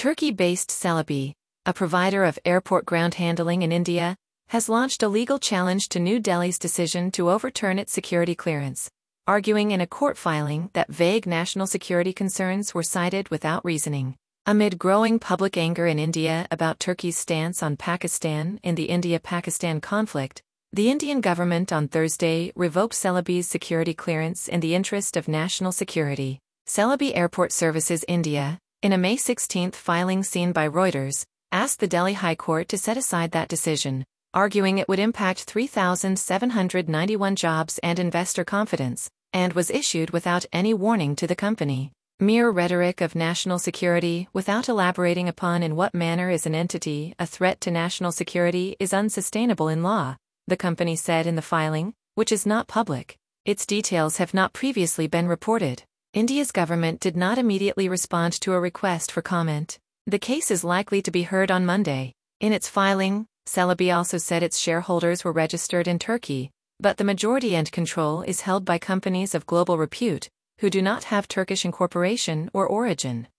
Turkey-based Celebi, a provider of airport ground handling in India, has launched a legal challenge to New Delhi's decision to overturn its security clearance, arguing in a court filing that vague national security concerns were cited without reasoning. Amid growing public anger in India about Turkey's stance on Pakistan in the India-Pakistan conflict, the Indian government on Thursday revoked Celebi's security clearance in the interest of national security. Celebi Airport Services India, in a May 16 filing seen by Reuters, asked the Delhi High Court to set aside that decision, arguing it would impact 3,791 jobs and investor confidence, and was issued without any warning to the company. Mere rhetoric of national security without elaborating upon in what manner is an entity a threat to national security is unsustainable in law, the company said in the filing, which is not public. Its details have not previously been reported. India's government did not immediately respond to a request for comment. The case is likely to be heard on Monday. In its filing, Celebi also said its shareholders were registered in Turkey, but the majority and control is held by companies of global repute, who do not have Turkish incorporation or origin.